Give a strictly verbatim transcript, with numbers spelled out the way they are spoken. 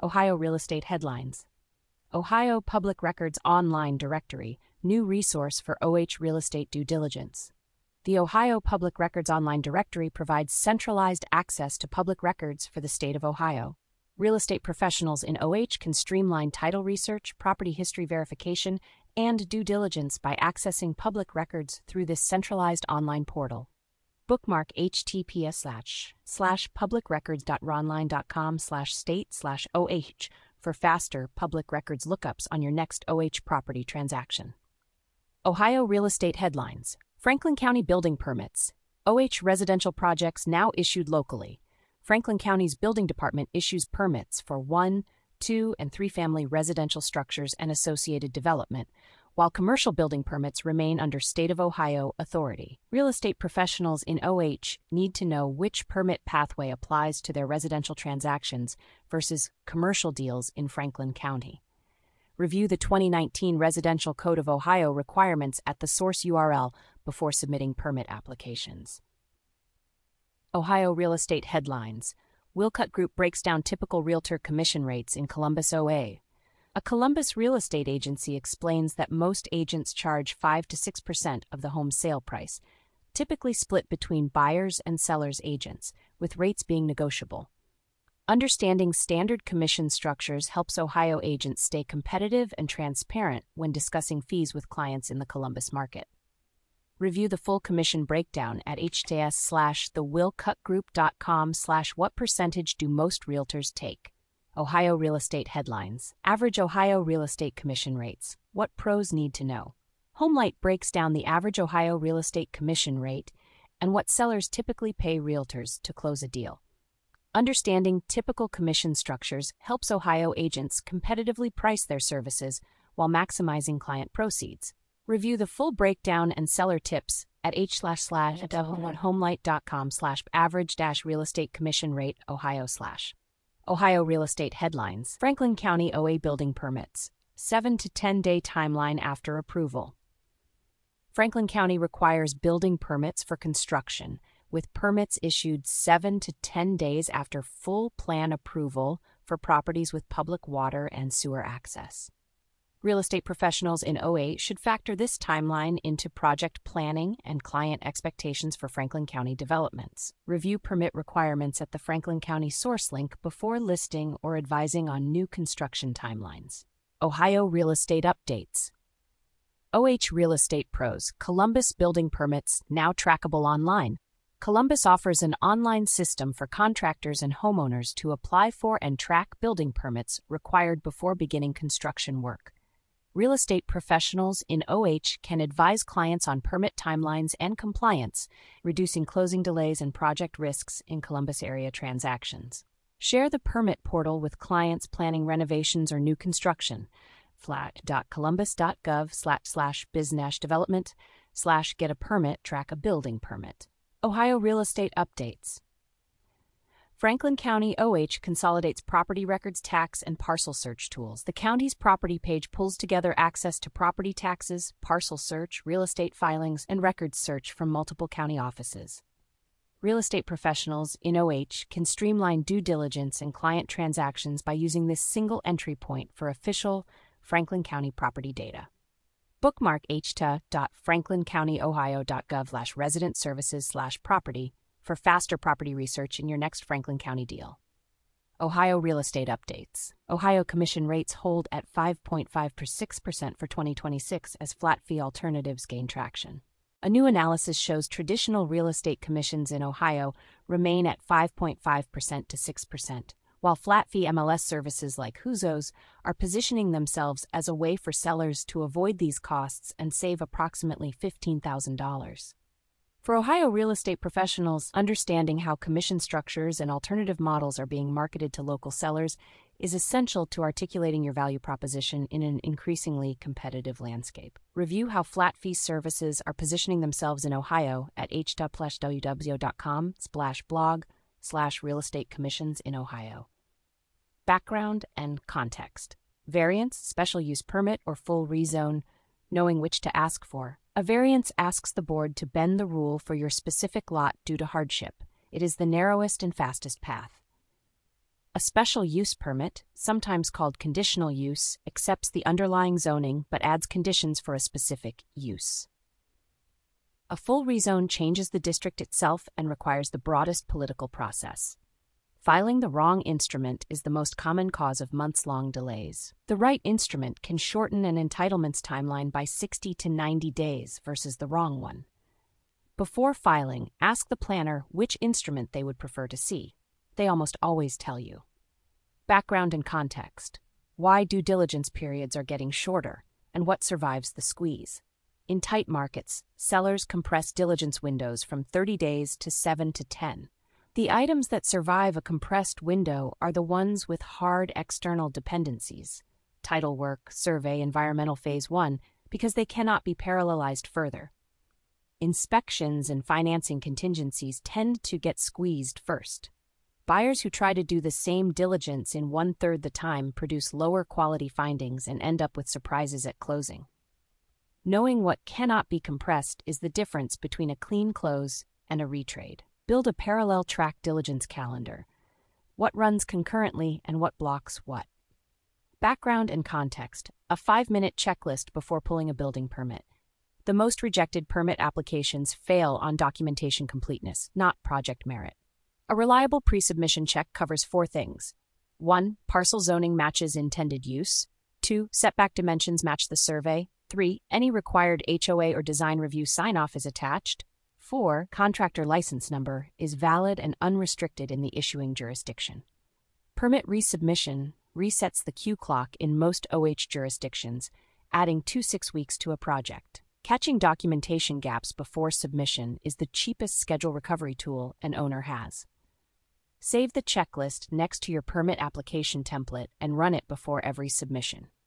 Ohio Real Estate Headlines. Ohio Public Records Online Directory, new resource for O H real estate due diligence. The Ohio Public Records Online Directory provides centralized access to public records for the state of Ohio. Real estate professionals in O H can streamline title research, property history verification, and due diligence by accessing public records through this centralized online portal. Bookmark https slash slash publicrecords.ronline.com slash state slash OH for faster public records lookups on your next O H property transaction. Ohio Real Estate Headlines. Franklin County Building Permits. O H residential projects now issued locally. Franklin County's Building Department issues permits for one, two, and three-family residential structures and associated development, while commercial building permits remain under State of Ohio authority. Real estate professionals in O H need to know which permit pathway applies to their residential transactions versus commercial deals in Franklin County. Review the twenty nineteen Residential Code of Ohio requirements at the source U R L before submitting permit applications. Ohio Real Estate Headlines. Willcutt Group breaks down typical realtor commission rates in Columbus, O A. A Columbus real estate agency explains that most agents charge five to six percent of the home sale price, typically split between buyers and sellers agents, with rates being negotiable. Understanding standard commission structures helps Ohio agents stay competitive and transparent when discussing fees with clients in the Columbus market. Review the full commission breakdown at https slash thewillcuttgroup.com slash what percentage do most realtors take. Ohio Real Estate Headlines. Average Ohio real estate commission rates. What pros need to know. HomeLight breaks down the average Ohio real estate commission rate and what sellers typically pay realtors to close a deal. Understanding typical commission structures helps Ohio agents competitively price their services while maximizing client proceeds. Review the full breakdown and seller tips at h slash slash homelight.com slash average dash real estate commission rate Ohio slash. Ohio Real Estate Headlines. Franklin County O A building permits. seven to ten day timeline after approval. Franklin County requires building permits for construction, with permits issued seven to ten days after full plan approval for properties with public water and sewer access. Real estate professionals in O A should factor this timeline into project planning and client expectations for Franklin County developments. Review permit requirements at the Franklin County source link before listing or advising on new construction timelines. Ohio Real Estate Updates. O H Real Estate Pros. Columbus building permits now trackable online. Columbus offers an online system for contractors and homeowners to apply for and track building permits required before beginning construction work. Real estate professionals in O H can advise clients on permit timelines and compliance, reducing closing delays and project risks in Columbus area transactions. Share the permit portal with clients planning renovations or new construction. flat.columbus.gov slash slash business development slash get a permit track a building permit. Ohio Real Estate Updates. Franklin County O H consolidates property records, tax, and parcel search tools. The county's property page pulls together access to property taxes, parcel search, real estate filings, and records search from multiple county offices. Real estate professionals in O H can streamline due diligence and client transactions by using this single entry point for official Franklin County property data. Bookmark hta.franklincountyohio.gov slash resident services slash property for faster property research in your next Franklin County deal. Ohio Real Estate Updates. Ohio commission rates hold at five point five six percent for twenty twenty-six as flat fee alternatives gain traction. A new analysis shows traditional real estate commissions in Ohio remain at five point five percent to six percent, while flat fee M L S services like Huzos are positioning themselves as a way for sellers to avoid these costs and save approximately fifteen thousand dollars. For Ohio real estate professionals, understanding how commission structures and alternative models are being marketed to local sellers is essential to articulating your value proposition in an increasingly competitive landscape. Review how flat fee services are positioning themselves in Ohio at h.www.com slash blog slash real estate commissions in Ohio. Background and context. Variance, special use permit, or full rezone, knowing which to ask for. A variance asks the board to bend the rule for your specific lot due to hardship. It is the narrowest and fastest path. A special use permit, sometimes called conditional use, accepts the underlying zoning but adds conditions for a specific use. A full rezone changes the district itself and requires the broadest political process. Filing the wrong instrument is the most common cause of months-long delays. The right instrument can shorten an entitlements timeline by sixty to ninety days versus the wrong one. Before filing, ask the planner which instrument they would prefer to see. They almost always tell you. Background and context. Why due diligence periods are getting shorter, and what survives the squeeze. In tight markets, sellers compress diligence windows from thirty days to seven to ten. The items that survive a compressed window are the ones with hard external dependencies, title work, survey, environmental phase one, because they cannot be parallelized further. Inspections and financing contingencies tend to get squeezed first. Buyers who try to do the same diligence in one-third the time produce lower quality findings and end up with surprises at closing. Knowing what cannot be compressed is the difference between a clean close and a retrade. Build a parallel track diligence calendar. What runs concurrently and what blocks what. Background and context. A five-minute checklist before pulling a building permit. The most rejected permit applications fail on documentation completeness, not project merit. A reliable pre-submission check covers four things. one. Parcel zoning matches intended use. two. Setback dimensions match the survey. three. Any required H O A or design review sign-off is attached. four. Contractor license number is valid and unrestricted in the issuing jurisdiction. Permit resubmission resets the queue clock in most O H jurisdictions, adding two to six weeks to a project. Catching documentation gaps before submission is the cheapest schedule recovery tool an owner has. Save the checklist next to your permit application template and run it before every submission.